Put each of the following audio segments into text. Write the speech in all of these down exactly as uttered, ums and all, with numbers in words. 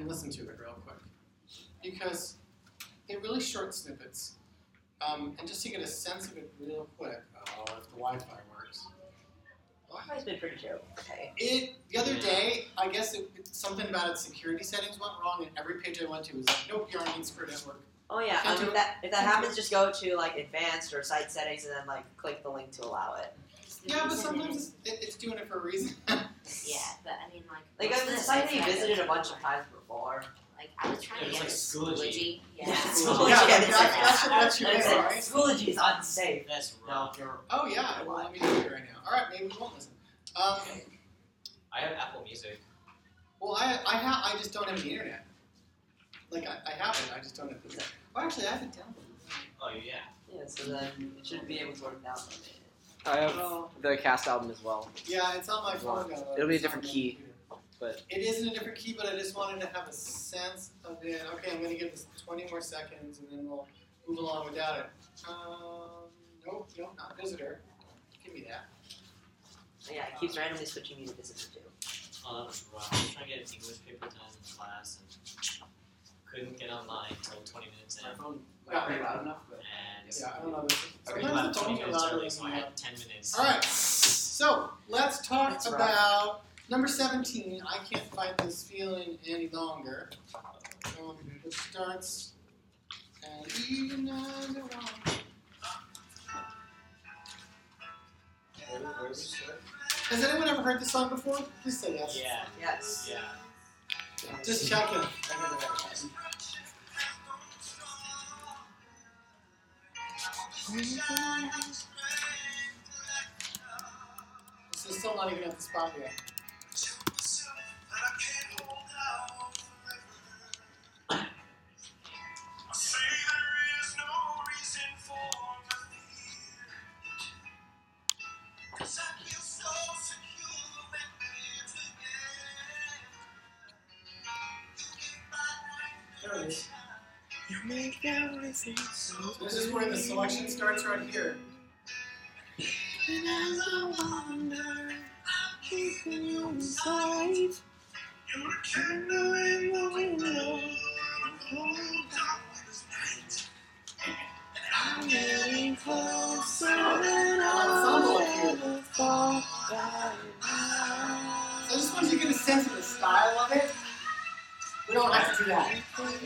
and listen to it real quick. Because they're really short snippets. Um, and just to get a sense of it real quick, oh, if the Wi-Fi works. Wi-Fi's been pretty chill. Okay. It, the other day, I guess it, it, something about its security settings went wrong, and every page I went to was like, nope, you're on Insecure Network. Oh yeah, Can't um, do if it. that if that Can't do happens, it. just go to like advanced or site settings and then like click the link to allow it. Yeah, but sometimes it's, it, it's doing it for a reason. Yeah, but I mean, like, Like most uh, of the the site sites that you that I visited go a bunch to, of times before. Like, I was trying Yeah, to it's get like into Schoology. Schoology. Yeah. Yeah, Yeah, Schoology. that- yeah, that- that should let you that's in, it. right? Schoology is unsafe. That's No, wrong. you're Oh yeah, well, let me do it right now. All right, maybe we won't listen. Um, I have Apple Music. well, I I have I just don't have the internet. Like I, I have it, I just don't have the internet. Well, actually, I have it downloaded. Oh yeah. yeah, so then it should be able to work down. I have Well, the cast album as well. yeah, it's on my phone now. It'll be a It's different on my key. computer. But It is in a different key, but I just wanted to have a sense of it. Okay, I'm gonna give this twenty more seconds, and then we'll move along without it. Um, nope, nope, not visitor. Give me that. Yeah, it keeps randomly switching me to visitor too. Oh, that was rough. I was trying to get an English paper done in class and couldn't get online until twenty minutes My in. phone got me loud enough, but And yeah, I don't know. I really Sometimes left the twenty phones are minutes louder early, than so I you had ten minutes. All right, so let's talk That's rough. about number seventeen. I can't fight this feeling any longer. Um, which starts, and even as I want. Has anyone ever heard this song before? Please say yes. Yeah. Yes. Yeah. Just checking. This is still not even at the spot yet. There it is. you make everything so This is where the selection starts right here. And as I wonder, keeping you inside, you're a candle in the window. I'm getting closer than I ever thought I I just want you to get a sense of the style of it. We don't have to do that.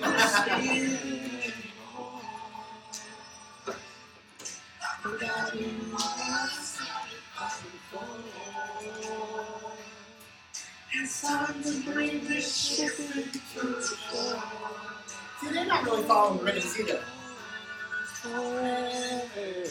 It's time to bring this ship into shore. See, they're not really following the rhythms either. Forever.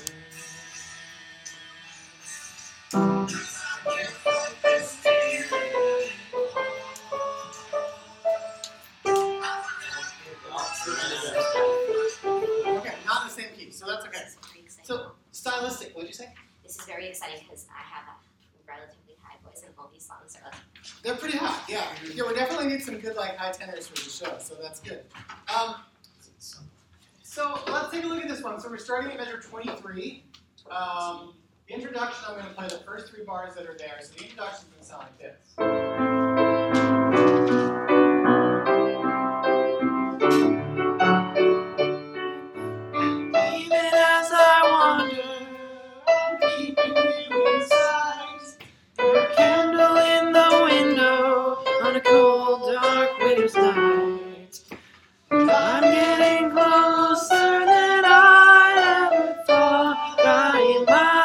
Okay, not in the same key, so that's okay. This is pretty exciting. So, stylistic, what did you say? This is very exciting because I have a relatively high voice and all these songs are like, They're pretty hot, yeah. Yeah, we definitely need some good like high tenors for the show, so that's good. Um, so let's take a look at this one. So we're starting at measure twenty-three. Um, the introduction, I'm going to play the first three bars that are there. So the introduction is going to sound like this. Even as I wander, keeping you inside. You're a candle in the window on a cold, dark winter's night. I'm getting closer than I ever thought I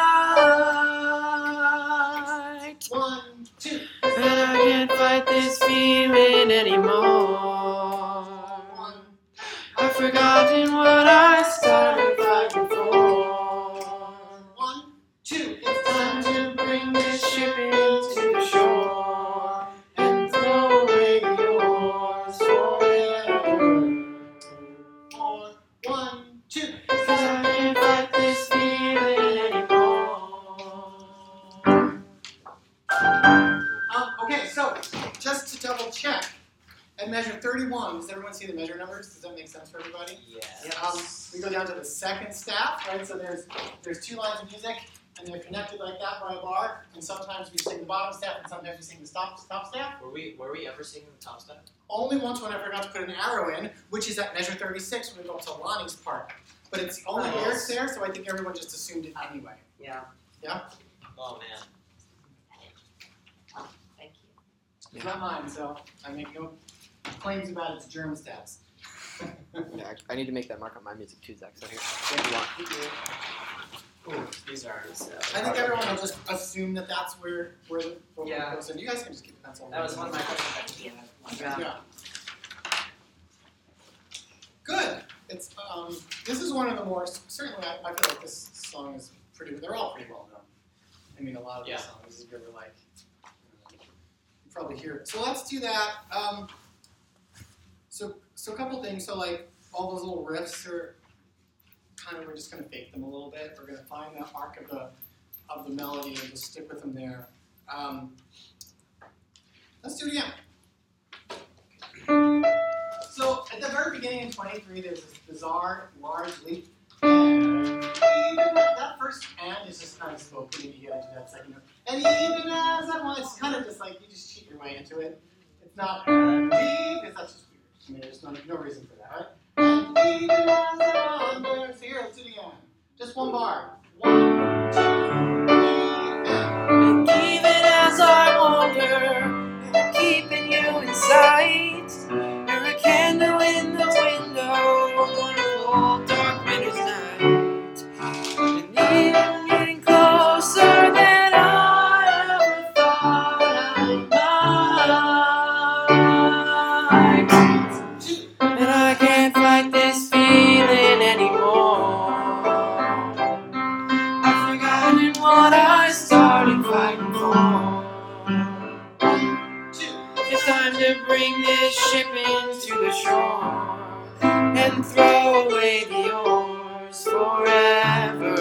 might. One, two, And I can't fight this feeling anymore. one. I've forgotten what I started fighting for. One, two, it's It's time time to to bring this ship into the shore and throw away the oars forever. four. One, two. 'Cause I can't fight this feeling anymore. Um, okay, so just to double check, at measure thirty-one, does everyone see the measure numbers? Does that make sense for everybody? Yeah. Um, we go down to the second staff, right? So there's there's two lines of music, and they're connected like that by a bar. And sometimes we sing the bottom staff, and sometimes we sing the top top staff. Were we were we ever singing the top step? only once when I forgot to put an arrow in, which is at measure thirty-six when we go up to Lonnie's part. But it's the only Oh. lyrics there, so I think everyone just assumed it anyway. Yeah. Oh man. Oh, thank you. It's not mine, so I make no claims about its germ stats. Yeah, I- I need to make that mark on my music too, Zach. So here. Thank you. Ooh, these are. I think everyone will just assume that that's where where the vocal Yeah. goes in. You guys can just keep the pencil. That was one of my questions. Yeah. Yeah. Good. It's um. This is one of the more certainly. I, I feel like this song is pretty. They're all pretty well known. I mean, a lot of Yeah. these songs, if you ever like, you probably hear it. So let's do that. Um. So so a couple things. So like all those little riffs are kind of we're just gonna fake them a little bit. We're gonna find the arc of the of the melody and just stick with them there. Um. Let's do it again. So at the very beginning in twenty-three, there's this bizarre large leap. And even that, that first and is just kind of spoken, and you get into that second note. And even as I want, it's kind of just like you just cheat your way into it. It's not leave, because that's just weird. I mean, there's no, no reason for that, right? And even as I wonder, so here, let's do it again. Just one bar. One, two, three, and. And even as I wander, I'm keeping you in sight. You're a candle in the window on a cold, dark winter's night. And even getting closer than I ever thought I might. And I can't fight this feeling anymore. I've forgotten what I started fighting for. It's time to bring this ship into the shore and throw away the oars forever.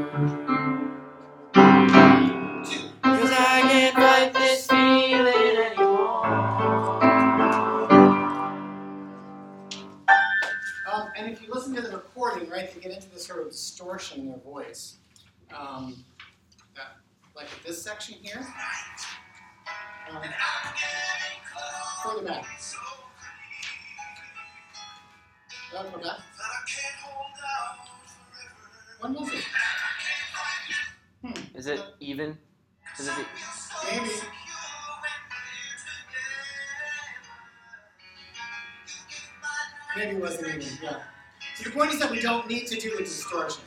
Cause I can't fight this feeling anymore. Um, and if you listen to the recording, right, they get into this sort of distortion in their voice. Um, that, like at this section here. Um, further back. Oh, go back. When was it? Hmm. Is it even? Is it Maybe. Maybe it wasn't even, yeah. So the point is that we don't need to do the distortion.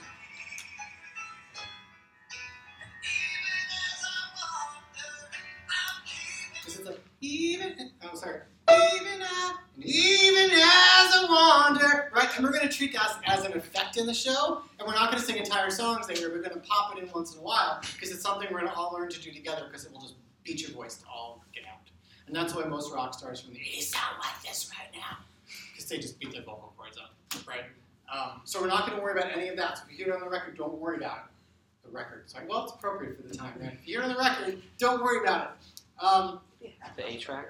This is like, even, oh, sorry. Even as, even as I wander, right? And we're going to treat that as, as an effect in the show, and we're not going to sing entire songs there. We're going to pop it in once in a while, because it's something we're going to all learn to do together, because it will just beat your voice to all get out. And that's why most rock stars from the eighties sound like this right now, because they just beat their vocal cords up, right? Um, so we're not going to worry about any of that. So if you hear it on the record, don't worry about it. The record. It's like, well, it's appropriate for the time, right? If you hear it on the record, don't worry about it. Um, the A track?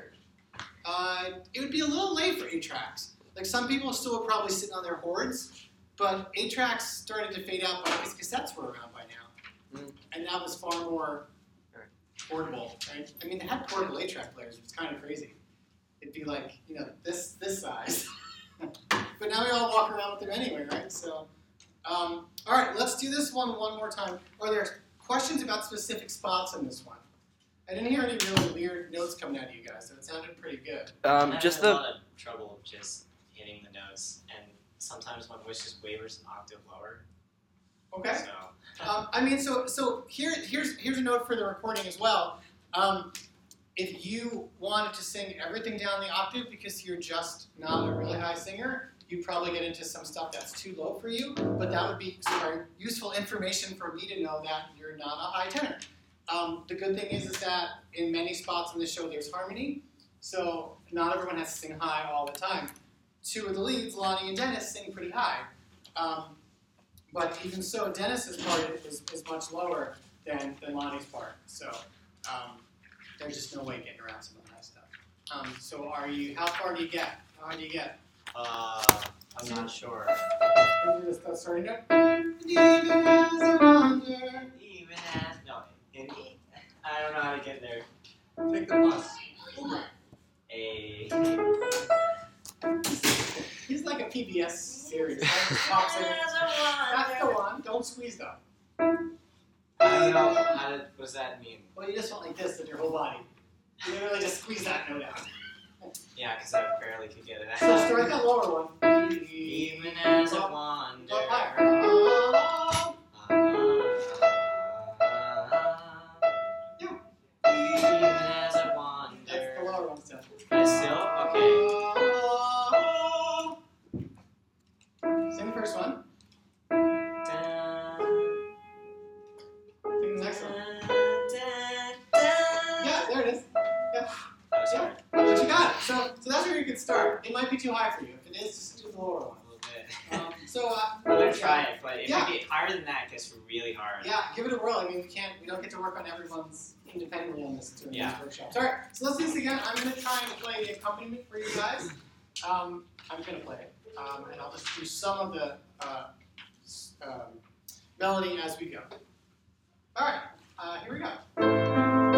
uh, it would be a little late for eight tracks. Like some people still are probably sitting on their hordes, but eight tracks started to fade out because cassettes were around by now, Mm. and that was far more portable. Right? I mean, they had portable eight track players, which is kind of crazy. It'd be like, you know, this this size, but now we all walk around with them anyway, right? So, um, all right, let's do this one one more time. Are there questions about specific spots in this one? I didn't hear any really weird notes coming out of you guys, so it sounded pretty good. Um, I just had a the. lot of trouble just hitting the notes, and sometimes my voice just wavers an octave lower. Okay. So Um, I mean, so so here here's here's a note for the recording as well. Um, if you wanted to sing everything down the octave because you're just not a really high singer, you probably get into some stuff that's too low for you. But that would be sorry, useful information for me to know that you're not a high tenor. Um, the good thing is is that in many spots in the show there's harmony, so not everyone has to sing high all the time. Two of the leads, Lonnie and Dennis, sing pretty high. Um, But even so, Dennis's part is, is much lower than, than Lonnie's part. So um, there's just no way getting around some of the high stuff. Um, so are you? How far do you get? How high do you get? uh, I'm not sure. Can you just uh, starting note? Even as I wander. Even as no, in E. I don't know how to get there. Take the bus. A. A. He's like a P B S series. Right? Pops in. That's the one. Don't squeeze though. I don't know. How did, what does that mean? Well, you just went like this with your whole body. You literally just squeeze that note out. Yeah, because I barely could get it So out. start that lower one. Even as I Up, wander. up higher. Up. Even as I wander. That's the lower one still. I still? Okay. Sing the first one. Dun, Sing the next one. dun, dun. Yeah, there it is. Yeah. That was hard. But you got it. So, so that's where you could start. It might be too high for you. If it is, just do the lower one. A little bit. Um, so, uh, I'm gonna try it, but if Yeah. we get higher than that, it gets really hard. yeah, give it a whirl. I mean, we can't, we don't get to work on everyone's independently on this during Yeah. these workshops. All right, so let's do this again. I'm gonna try and play the accompaniment for you guys. Um, I'm gonna play it, um, and I'll just do some of the uh, s- um, melody as we go. All right, uh, here we go.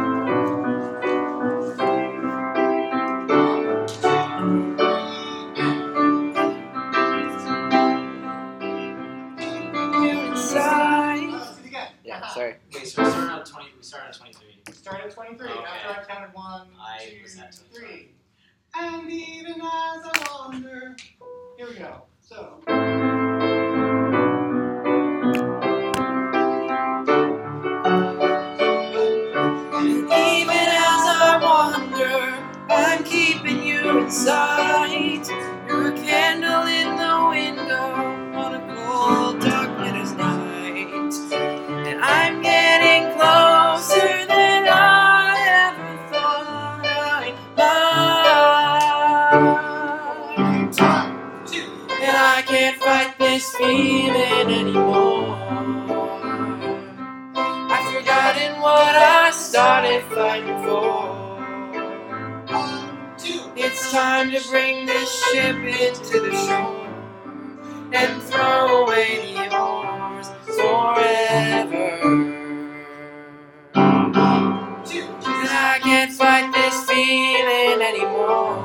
Inside. Uh, let's do it again. Yeah, Uh-huh. sorry. Wait, so we started on twenty. We started on twenty-three. Start at twenty-three. Okay. After I counted one, I two, was at twenty-five. three. And even as I wander. Here we go. So. Even as I wander, I'm keeping you in sight. You're a candle in the window on a cold, dark winter's night. And I'm getting closer than I ever thought I might. One, two. And I can't fight this feeling anymore. I've forgotten what I started fighting for. One, two. It's time to bring this ship into the shore and throw away the oars forever. Two. And I can't fight this feeling anymore.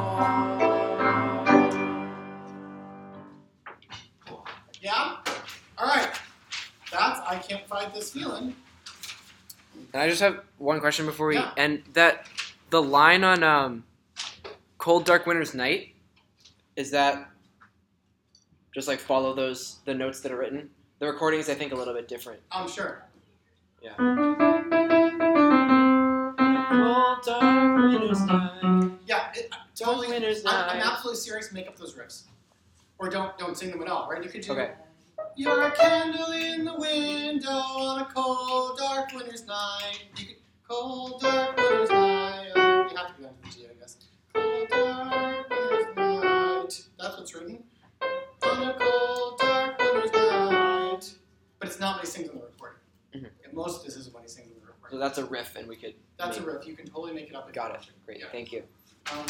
Yeah? Alright. That's I Can't Fight This Feeling. And I just have one question before we Yeah. end. That the line on um, "Cold Dark Winter's Night," is that just like follow those the notes that are written? The recording is, I think, a little bit different. I'm sure. Yeah. Cold, dark winter's night. Yeah, it, totally. Winter's I'm, I'm night. absolutely serious. Make up those riffs. Or don't don't sing them at all, right? You could do. Okay. You're a candle in the window on a cold, dark winter's night. You could, cold, dark winter's night. Uh, you have to be on the G, I guess. Cold, dark winter's night. That's what's written. On a cold, dark winter's night. But it's not what he sings on the recording. Mhm. And most of this isn't what he sings on the recording. So that's a riff, and we could. That's a make- riff. You can totally make it up. if you Got want it. to. Great. Yeah. Thank you. Um,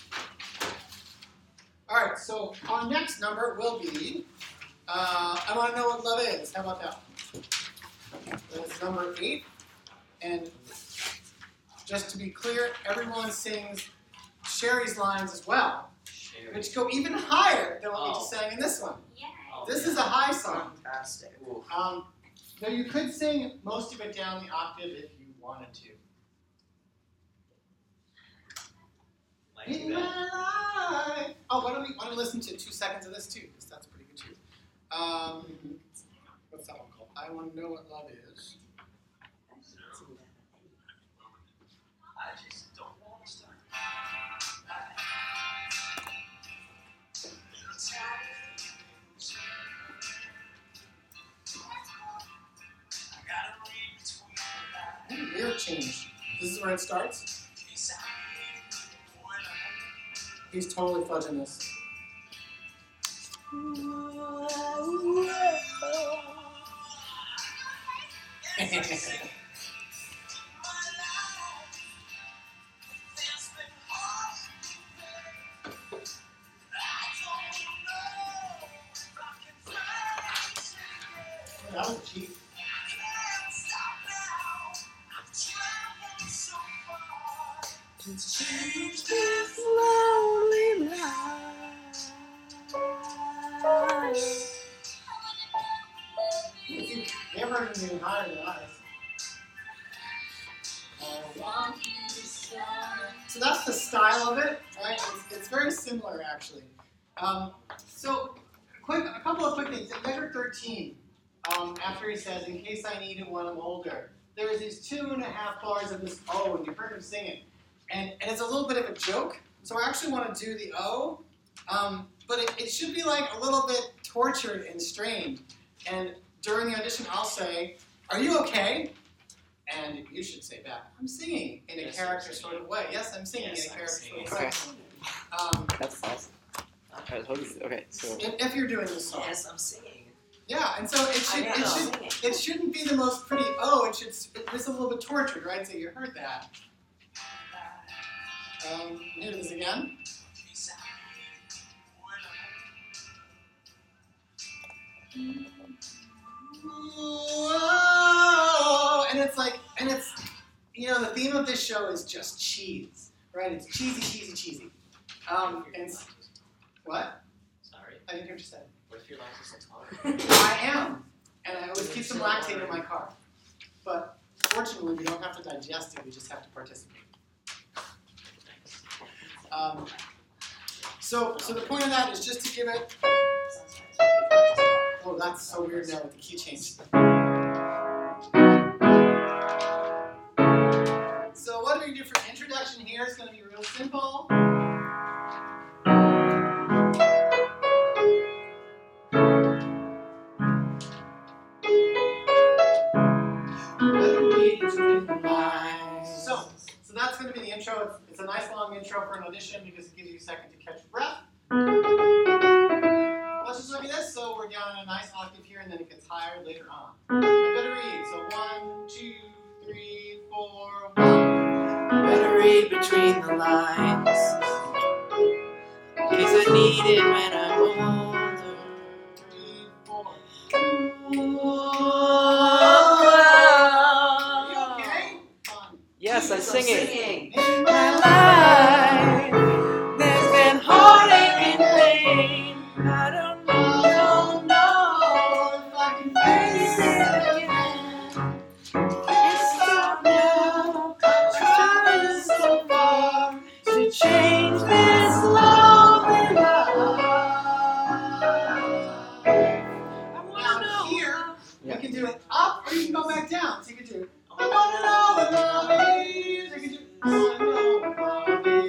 all right, so our next number will be, uh, I Want to Know What Love Is. How about that? That's number eight. And just to be clear, everyone sings Sherry's lines as well, Sherry. which go even higher than what we Oh. just sang in this one. Yeah. Oh, This yeah. is a high song. Fantastic. Ooh. Um, though you could sing most of it down the octave if you wanted to. Like In that. my life. Oh, why don't we why don't we listen to two seconds of this too? Because that's pretty good too. Um, what's that one called? I Want to Know What Love Is. I just don't want to start. What a lyric change. This is where it starts. He's totally fudging this. That was cheap. Change this even getting higher than ours. So that's the style of it, right? It's, it's very similar, actually. Um, so, quick, a couple of quick things. In measure thirteen, um, after he says, "In case I need it when I'm older," there is these two and a half bars of this O, and you heard him sing it, and and it's a little bit of a joke. So I actually want to do the O, um, but it, it should be like a little bit tortured and strained. And during the audition, I'll say, "Are you okay?" And you should say back, "I'm singing in a Yes, character I'm sort of way." Yes, I'm singing Yes, in a I'm character singing. sort of way. Um, That's awesome. I was hoping. Okay, so if, if you're doing this song, Yes, I'm singing. yeah, and so it I should know, it I'm should singing. it shouldn't be the most pretty O. It should it's a little bit tortured, right? So you heard that. Um, here it is again. Whoa! And it's like, and it's, you know, the theme of this show is just cheese, right? It's cheesy, cheesy, cheesy. Um, and it's, what? Sorry. I didn't hear what you said. What if your lactose intolerant? I am, and I always keep some lactate in my car. But fortunately, we don't have to digest it; we just have to participate. Um, so, so the point of that is just to give it. Oh, that's so weird now with the key change. So what do we do for introduction here? It's going to be real simple. So, so that's going to be the intro. It's, it's a nice long intro for an audition because it gives you a second to catch your breath. Let's just look at this. So we're down in a nice octave here, and then it gets higher later on. I better read. So one, two, three, four, one. Better read between the lines, in case I need it when I'm older. Three, four. Are you okay? Fun. yes, I'm Yes, singing. singing. In My life, there's been heartache and pain. I don't know, don't know if I can face it again. Can't stop now. I'm trying so far to change this lonely life. I wanna Now know. here, Yeah. you can do it up or you can go back down. So you can do, I wanna know what love is. You can do, I wanna know what love is.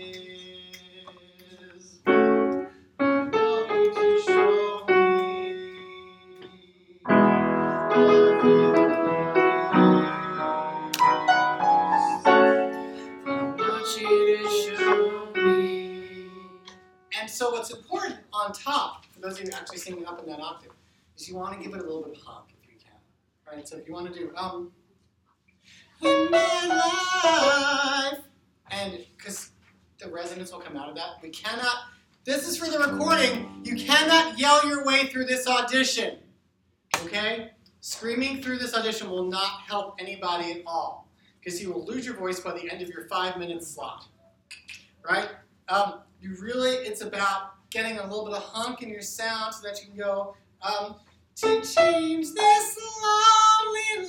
Love you to show me. Love you. I want you to show me. And so what's important on top, for those of you actually singing up in that octave, is you want to give it a little bit of hug if you can. Right? So if you want to do, um, in my life, and because the resonance will come out of that, we cannot, this is for the recording, you cannot yell your way through this audition. Okay? Screaming through this audition will not help anybody at all, because you will lose your voice by the end of your five minute slot. Right? Um, you really, it's about getting a little bit of hunk in your sound so that you can go, um, to change this lonely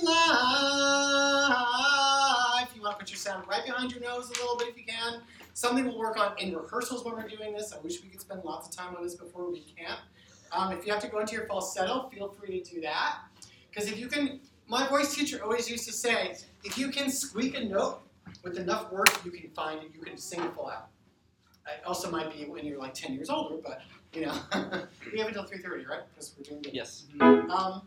life. You want to put your sound right behind your nose a little bit if you can. Something we'll work on in rehearsals when we're doing this. I wish we could spend lots of time on this before we can't. Um, if you have to go into your falsetto, feel free to do that. Because if you can, my voice teacher always used to say, if you can squeak a note with enough work, you can find it, you can sing it full out. It also might be when you're like ten years older, but you know, we have until three thirty, right? Because we're doing good. Yes. Um,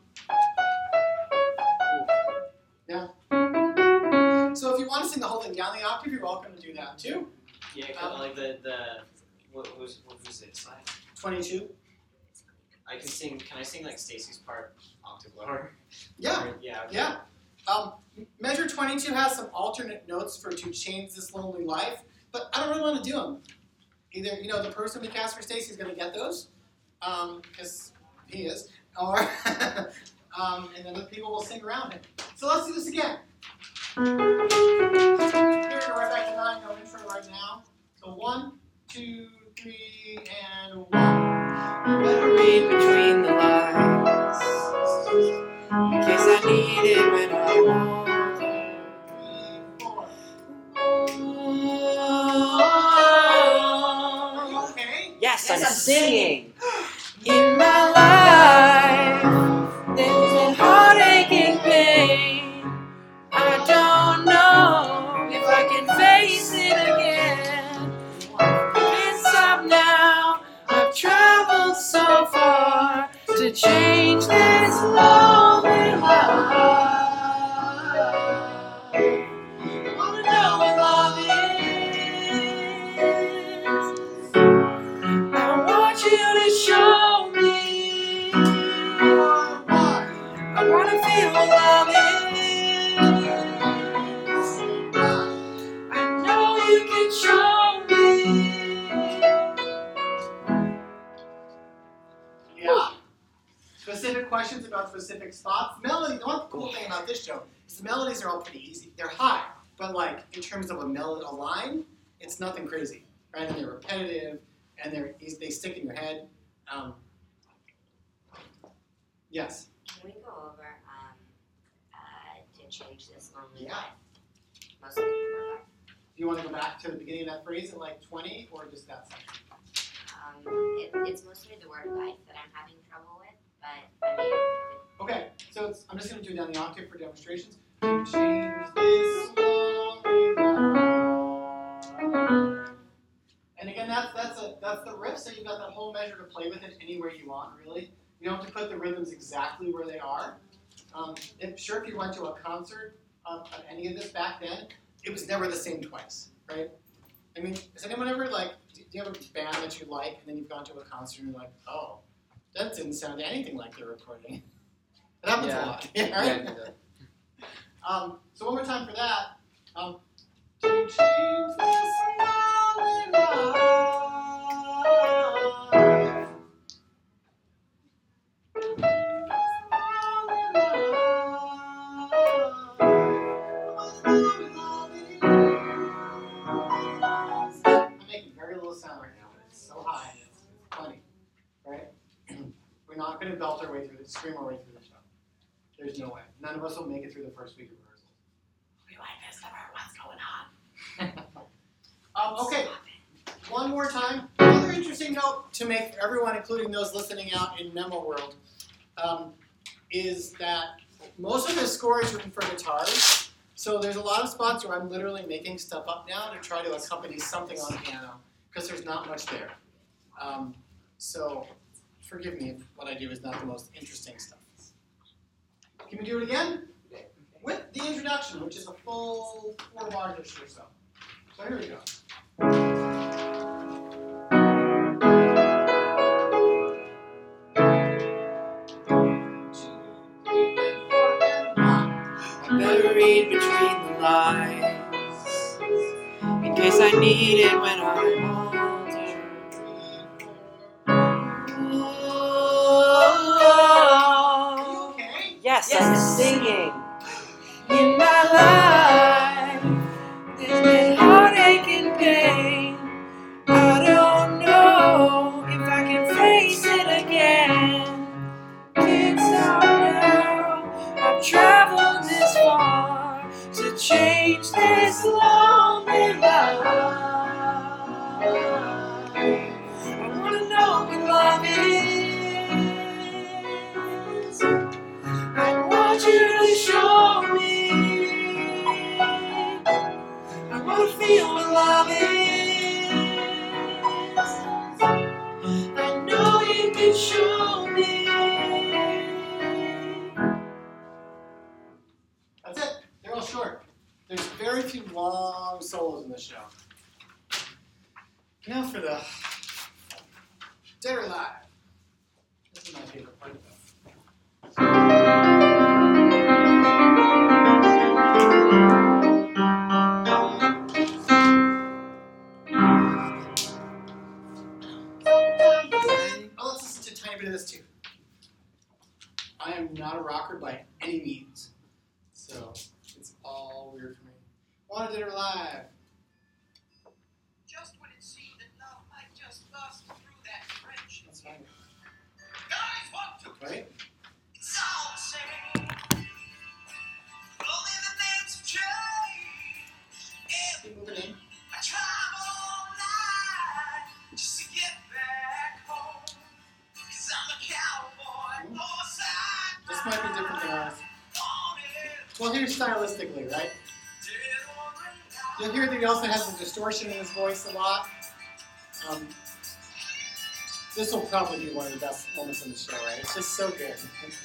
yeah. So if you want to sing the whole thing down the octave, you're welcome to do that too. Yeah, kind of like the the what was what was it? Slide? twenty-two. I can sing. Can I sing like Stacy's part octave lower? Yeah. Or- yeah. Okay. Yeah. Um, measure twenty-two has some alternate notes for to change this lonely life, but I don't really want to do them. Either, you know, the person we cast for Stacy is going to get those, because um, he is, or um, and then the people will sing around him. So let's do this again. Here, go right back to nine, no intro right now. So one, two, three, and one. Better read between the lines, in case I I need it when I'm older. Are you okay? Yes, Yes, I'm I'm singing. In my life, there's been heartache and pain. I don't know if I can face it again. It's up now. I've traveled so far to change this lonely life. I wanna know what love is. I want you to show me. I wanna feel what love is. I know you can show me. Yeah. Specific questions about specific spots. Melody, the one cool thing about this show is the melodies are all pretty easy. They're high, but like in terms of a melody, a line, it's nothing crazy, right? And they're repetitive, and they're easy, they stick in your head. Um, yes. Can we go over um, uh, to change this lonely Yeah. life? Mostly the word life. Do you want to go back to the beginning of that phrase in like twenty, or just that section? Um, it, it's mostly the word life that I'm having trouble with, but I mean, Okay, so it's, I'm just going to do it down the octave for demonstrations. To change this lonely life. And again, that's that's a that's the riff. So you've got that whole measure to play with it anywhere you want. Really, you don't have to put the rhythms exactly where they are. Um, if, sure, if you went to a concert of, of any of this back then, it was never the same twice, right? I mean, has anyone ever like, do you have a band that you like, and then you've gone to a concert and you're like, oh, that didn't sound anything like they're recording. It happens Yeah. a lot. Yeah, Yeah, right? I do that. Um, so one more time for that. Um, to change this lonely life. I'm making very little sound right now, but it's so high and it's funny, right? We're not going to belt our way through this, scream our way through the show. There's no way. None of us will make it through the first week of rehearsal. We like this number. What's going on? um, okay. One more time. Another interesting note to make for everyone, including those listening out in Memo World, um, is that most of the score is written for guitars. So there's a lot of spots where I'm literally making stuff up now to try to accompany something on piano, because there's not much there. Um, so forgive me if what I do is not the most interesting stuff. Can we do it again? With the introduction, which is a full four bars or so. So here we go. I better read between the lines in case I need it when I'm older. Are you Oh, okay? Yes, Yes, I'm I'm singing. in my life, there's been heartache and pain. I don't know if I can face it again. Can't stop now. I've traveled this far to change this lonely life. I wanna know what love is. I want you to show me. I wanna feel what love is. I know you can show me. That's it. They're all short. There's very few long solos in this show. Now for the Dead or Alive. This is my favorite part of it. Oh, let's listen to a tiny bit of this too. I am not a rocker by any means, so it's all weird for me. Wanted Dead or Alive. Just when it seemed that love might just bust through that friendship. That's fine. Guys want to Right? it's all the same. We'll hear stylistically, right? You'll hear that he also has a distortion in his voice a lot. Um, this will probably be one of the best moments in the show, right? It's just so good.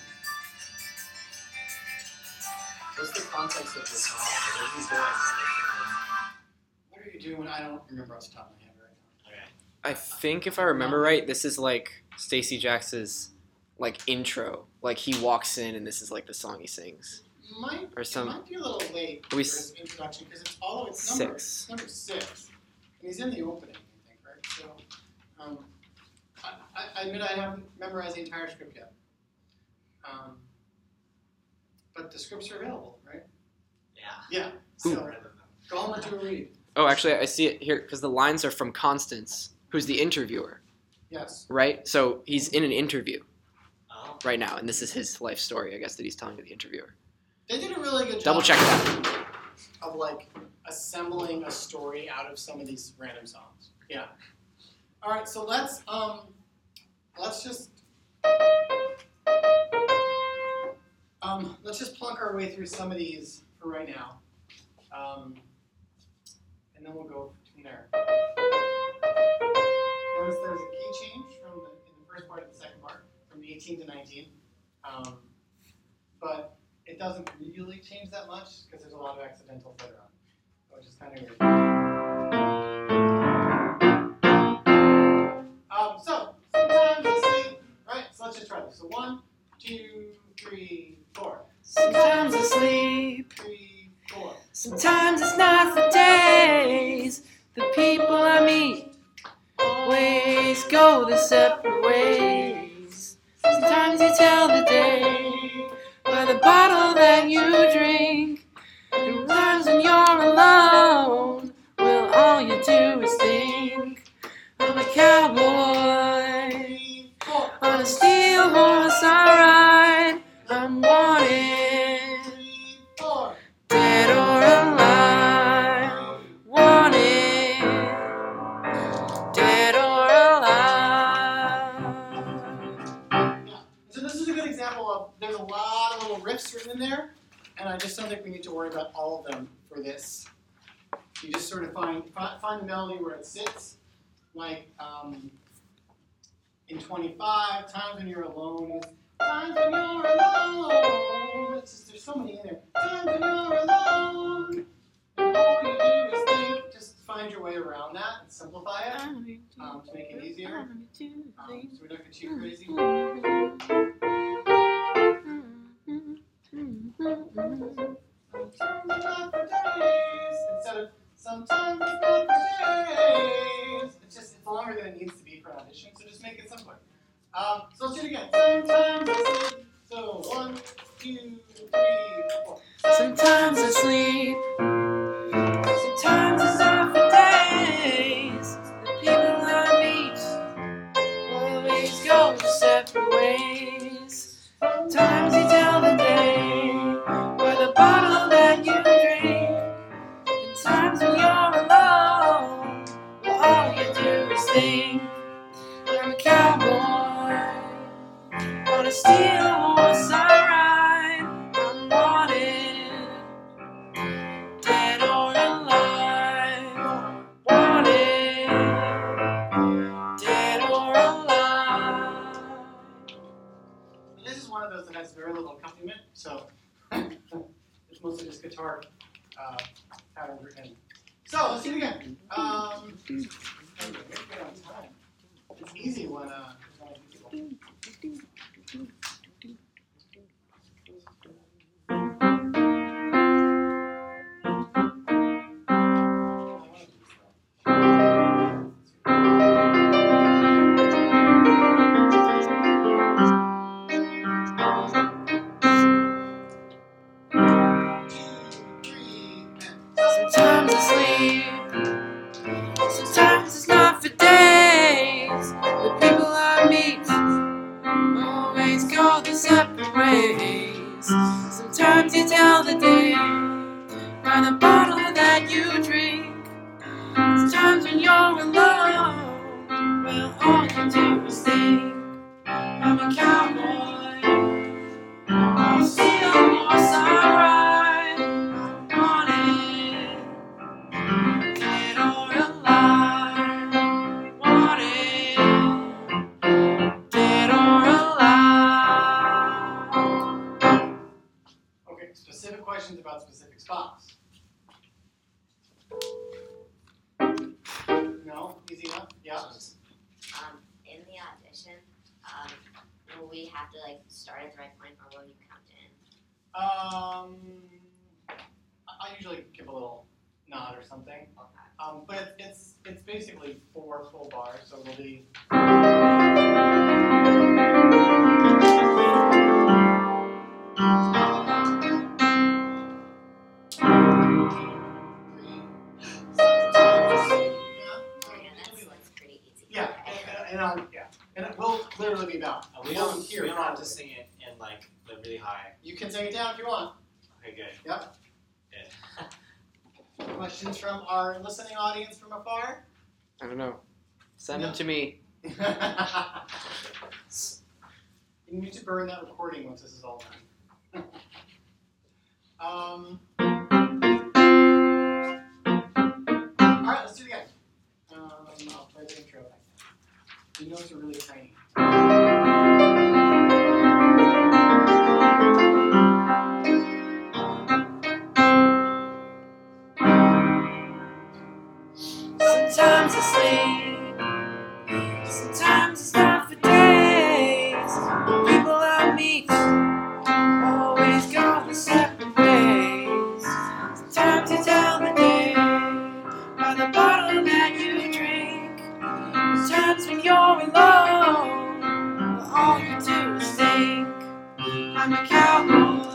What's the context of the song? What are you doing when What are you doing? I don't remember off the top of my head right now. you're singing? I think if I remember right, this is like Stacey Jax's like intro. Like he walks in and this is like the song he sings. Might, Or some- it might be a little late for We his s- introduction because it's all it's number Six. number six, and he's in the opening, I think, right? So, um, I, I, I admit I haven't memorized the entire script yet, um, but the scripts are available, right? Yeah. Yeah. So go home and do a read. Oh, actually, I see it here because the lines are from Constance, who's the interviewer, Yes. right? So he's in an interview Oh. right now, and this is his life story, I guess, that he's telling to the interviewer. They did a really good job. Double check that. Of like assembling a story out of some of these random songs. Yeah. All right, so let's um, let's just um, let's just plunk our way through some of these for right now, um, and then we'll go from there. Notice there's a key change from the in the first part of the second part, from eighteen to nineteen, um, but it doesn't really change that much because there's a lot of accidentals later on, which is kind of weird. Um, so, sometimes it's sleep, right? So let's just try this. So one, two, three, four. Sometimes I sleep, Three, four. sometimes it's not for days. The people I meet always go their separate ways. Sometimes you tell the day by the bottle that you drink. And times when you're alone, well, all you do is think. I'm a cowboy Three, four. on a steel horse I ride. I'm wanted, Three, four. dead or alive. Wanted, dead or alive. Yeah. So this is a good example of there's a lot of little riffs written in there, and I just don't think we need to worry about all of them for this. You just sort of find fi- find the melody where it sits, like um, in twenty-five, times when you're alone. Times when you're alone. It's just there's so many in there. Times when you're alone. And all you do is think. Just find your way around that and simplify it um, to make it easier. Um, so we're not gonna cheat crazy. Sometimes not for days instead of sometimes it's not for days. It's just it's longer than it needs to be for an audition, so just make it simpler. Um, so let's do it again. Sometimes I sleep. So one, two, three, four. Sometimes I sleep, sometimes it's not for days. The people I meet always go their separate ways. Sometimes you tell the day by the bottle that you drink. And times when you're alone, well, all you do is think. I'm a cowboy on a steel horse I ride. I'm wanted, dead or alive. Wanted, dead or alive. And this is one of those that has very little accompaniment, so it's mostly just guitar uh, patterns written in. So let's do it again. Um, anyway, we're good on time. It's easy when uh, there's not many people. Sometimes I sleep, sometimes it's not for days. The people I meet always go their separate ways. Sometimes you tell the day by the bottle that you drink. Sometimes when you're alone, well, all you do is think. I'm a cowboy on a steel horse I ride. mission, um, will we have to like start at the right point, or will you count in? Um, I I usually give a little nod or something. Okay. Um, but it's it's basically four full bars, so it'll be. Yeah, that's, that's pretty easy. Yeah, and, and, and I'll, yeah, and it will literally be about. Uh, we don't. Here, we don't have probably. to sing it in like the really high. You can take it down if you want. Okay, good. Yep. Yeah. Questions from our listening audience from afar? I don't know. Send No. them to me. You need to burn that recording once this is all done. um, all right, let's do it again. Um, I'll play the intro. The notes are really tiny. Sometimes I sleep, sometimes I stop for days. The people I meet always go their separate ways. Sometimes you tell the day by the bottle that you drink. There's times when you're alone, but all you do is think. I'm a cowboy,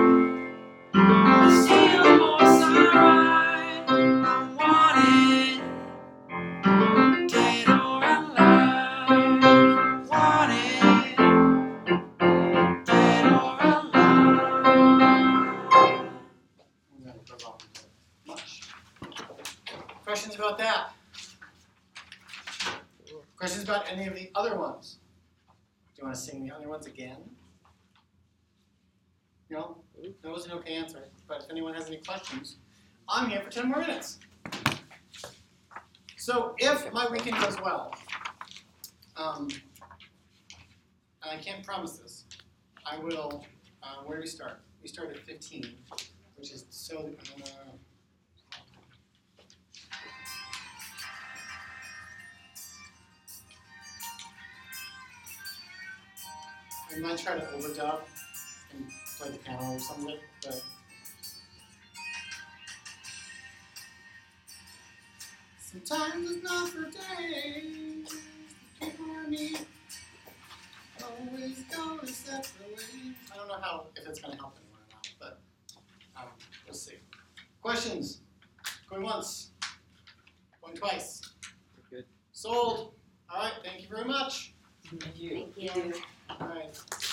I steal the horse I ride. I'm wanted. Dead or alive, wanted, dead or alive. I'm gonna go off much. Questions about that? Questions about any of the other ones? Do you want to sing the other ones again? No? That was an okay answer. But if anyone has any questions, I'm here for ten more minutes. So if my weekend goes well, um, and I can't promise this, I will, uh, where do we start? We start at fifteen, which is so, uh, I might try to overdub and play the piano or something, but sometimes it's not for days. The people I meet always go their separate ways. I don't know how if it's going to help anyone or not, but um, we'll see. Questions? Going once. Going twice. Good. Sold. All right. Thank you very much. Thank you. All right.